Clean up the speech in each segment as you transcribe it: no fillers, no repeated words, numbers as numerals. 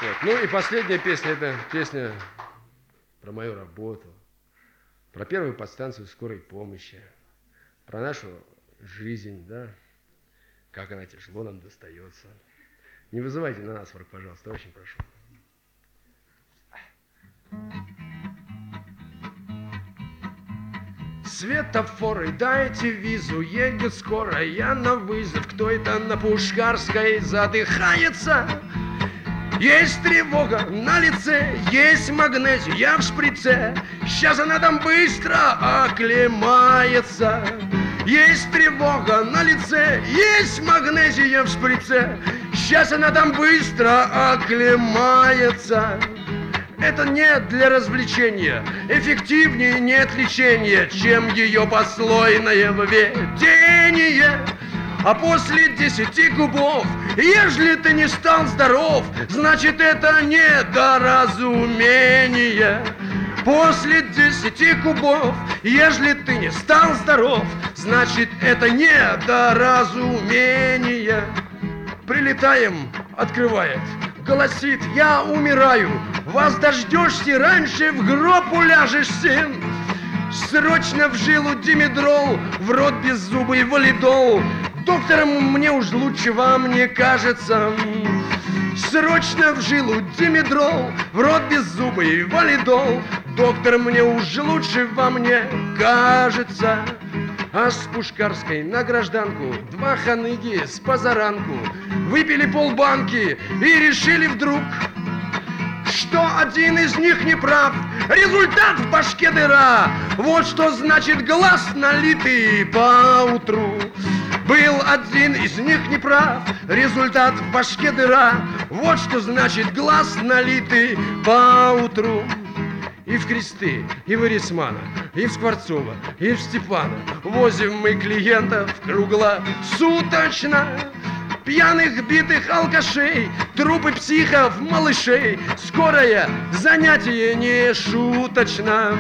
Вот. Ну и последняя песня, это песня про мою работу, про первую подстанцию скорой помощи, про нашу жизнь, да, как она тяжело нам достается. Не вызывайте на насморк, пожалуйста, очень прошу. Светофоры, дайте визу, едет скорая на вызов. Кто это на Пушкарской задыхается? Есть тревога на лице, есть магнезия в шприце. Сейчас она там быстро оклемается. Есть тревога на лице, есть магнезия в шприце. Сейчас она там быстро оклемается. Это не для развлечения, эффективнее нет лечения, чем ее послойное введение. А после 10 кубов, ежели ты не стал здоров, значит это недоразумение. После 10 кубов, ежели ты не стал здоров, значит это недоразумение. Прилетаем, открывает, голосит: я умираю, вас дождешься, раньше в гроб уляжешь, сын. Срочно в жилу димедрол, в рот беззубый валидол. Доктором мне уж лучше, вам не кажется? Срочно в жилу димедрол, в рот беззубый валидол. Доктор, мне уж лучше, вам не кажется? А с Пушкарской на гражданку 2 ханыги с позаранку выпили полбанки и решили вдруг, что один из них не прав. Результат в башке дыра. Вот что значит глаз налитый поутру. Был один из них не прав. Результат в башке дыра. Вот что значит глаз налитый поутру. И в Кресты, и в Эрисмана, и в Скворцова, и в Степана возим мы клиентов круглосуточно. Пьяных, битых алкашей, трупы психов, малышей. Скорое занятие не шуточно.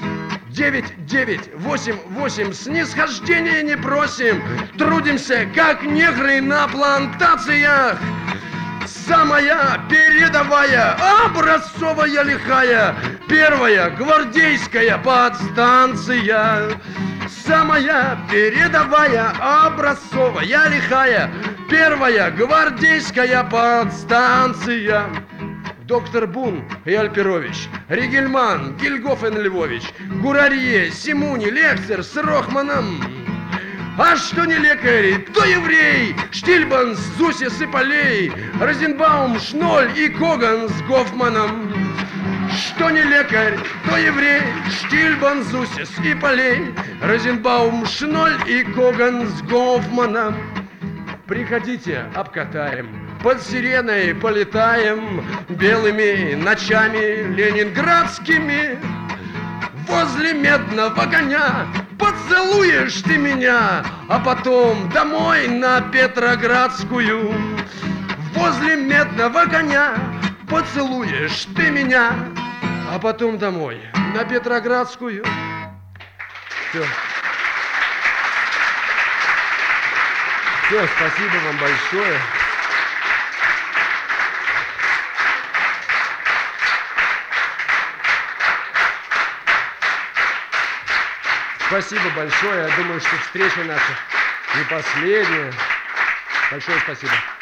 9-9-8-8, снисхождения не просим. Трудимся, как негры на плантациях. Самая передовая, образцовая, лихая, первая гвардейская подстанция. Самая передовая, образцовая, лихая, первая гвардейская подстанция. Доктор Бун и Альперович, Ригельман, Гильгофен Львович, Гурарье, Симуни, Лексер с Рохманом. А что не лекарь, то еврей, Штильбан, Зусис и Полей, Розенбаум, Шноль и Коган с Гофманом. Что не лекарь, то еврей, Штильбан, Зусис и Полей, Розенбаум, Шноль и Коган с Гофманом. Приходите, обкатаем, под сиреной полетаем, белыми ночами ленинградскими. Возле медного коня поцелуешь ты меня, а потом домой на Петроградскую. Возле медного коня поцелуешь ты меня, а потом домой на Петроградскую. Все. Все, спасибо вам большое. Спасибо большое. Я думаю, что встреча наша не последняя. Большое спасибо.